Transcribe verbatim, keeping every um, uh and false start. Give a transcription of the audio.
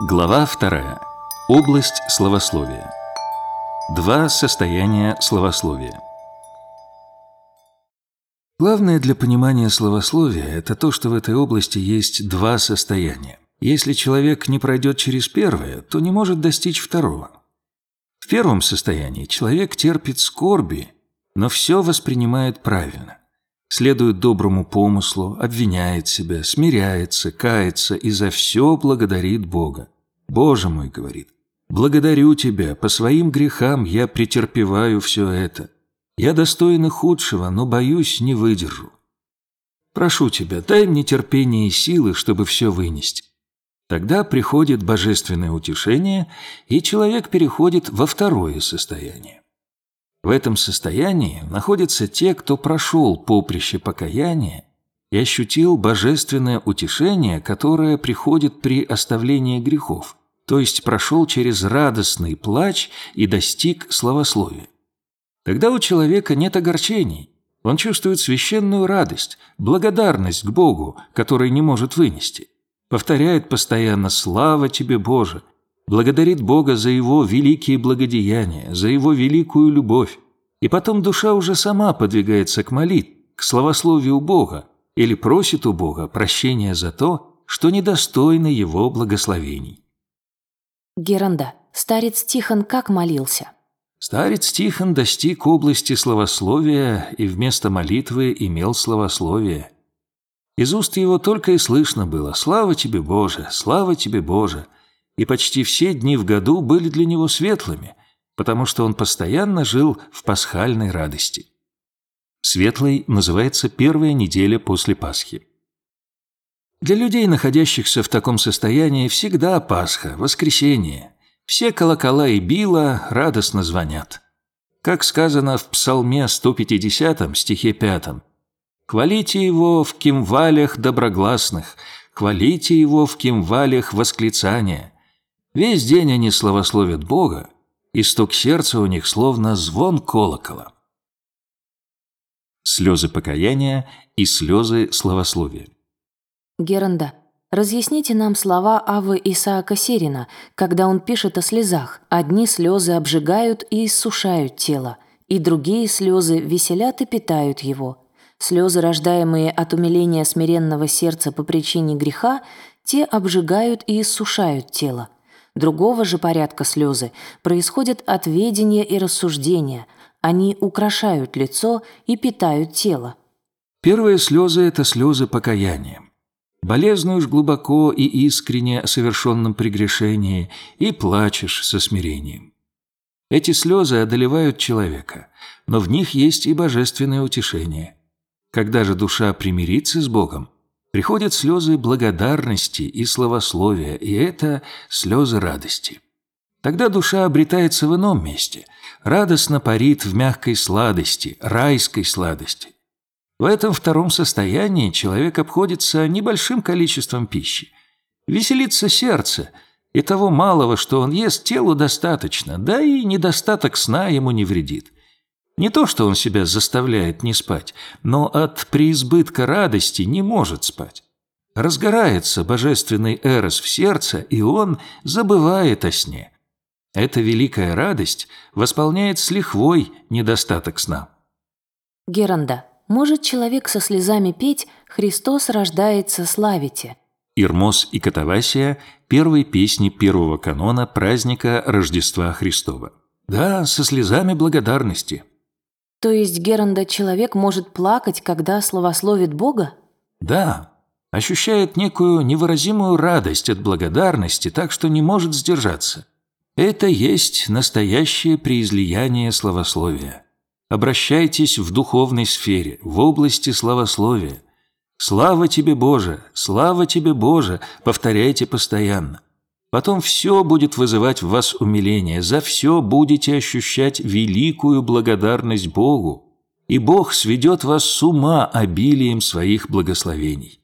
Глава вторая. Область словословия. Два состояния словословия. Главное для понимания словословия – это то, что в этой области есть два состояния. Если человек не пройдет через первое, то не может достичь второго. В первом состоянии человек терпит скорби, но все воспринимает правильно. Следует доброму помыслу, обвиняет себя, смиряется, кается и за все благодарит Бога. «Боже мой, — говорит, — благодарю Тебя, по своим грехам я претерпеваю все это. Я достоин и худшего, но, боюсь, не выдержу. Прошу Тебя, дай мне терпение и силы, чтобы все вынести». Тогда приходит божественное утешение, и человек переходит во второе состояние. В этом состоянии находятся те, кто прошел поприще покаяния и ощутил божественное утешение, которое приходит при оставлении грехов, то есть прошел через радостный плач и достиг славословия. Тогда у человека нет огорчений, он чувствует священную радость, благодарность к Богу, который не может вынести, повторяет постоянно «Слава Тебе, Боже!», благодарит Бога за Его великие благодеяния, за Его великую любовь, и потом душа уже сама подвигается к молитве, к славословию Бога, или просит у Бога прощения за то, что недостойно Его благословений. Геранда, старец Тихон как молился? Старец Тихон достиг области славословия и вместо молитвы имел славословие. Из уст его только и слышно было «Слава тебе, Боже! Слава тебе, Боже!» И почти все дни в году были для него светлыми, потому что он постоянно жил в пасхальной радости. Светлой называется первая неделя после Пасхи. Для людей, находящихся в таком состоянии, всегда Пасха, воскресенье. Все колокола и била радостно звонят. Как сказано в Псалме сто пятидесятом, стихе пятом: «Хвалите его в кимвалях доброгласных, хвалите его в кимвалях восклицания». Весь день они славословят Бога, и стук сердца у них словно звон колокола. Слезы покаяния и слезы славословия. Геранда, разъясните нам слова Аввы Исаака Сирина, когда он пишет о слезах. Одни слезы обжигают и иссушают тело, и другие слезы веселят и питают его. Слезы, рождаемые от умиления смиренного сердца по причине греха, те обжигают и иссушают тело. Другого же порядка слезы происходят от ведения и рассуждения. Они украшают лицо и питают тело. Первые слезы – это слезы покаяния. Болезнуешь глубоко и искренне о совершенном прегрешении и плачешь со смирением. Эти слезы одолевают человека, но в них есть и божественное утешение. Когда же душа примирится с Богом, приходят слезы благодарности и славословия, и это слезы радости. Тогда душа обретается в ином месте, радостно парит в мягкой сладости, райской сладости. В этом втором состоянии человек обходится небольшим количеством пищи. Веселится сердце, и того малого, что он ест, телу достаточно, да и недостаток сна ему не вредит. Не то, что он себя заставляет не спать, но от преизбытка радости не может спать. Разгорается божественный эрос в сердце, и он забывает о сне. Эта великая радость восполняет с лихвой недостаток сна. Геранда, может человек со слезами петь «Христос рождается, славите»? Ирмос и Катавасия – первой песни первого канона праздника Рождества Христова. Да, со слезами благодарности. То есть, Геранда, человек может плакать, когда славословит Бога? Да, ощущает некую невыразимую радость от благодарности, так что не может сдержаться. Это есть настоящее преизлияние славословия. Обращайтесь в духовной сфере, в области славословия. «Слава Тебе, Боже! Слава Тебе, Боже!» повторяйте постоянно. Потом все будет вызывать в вас умиление, за все будете ощущать великую благодарность Богу, и Бог сведет вас с ума обилием своих благословений.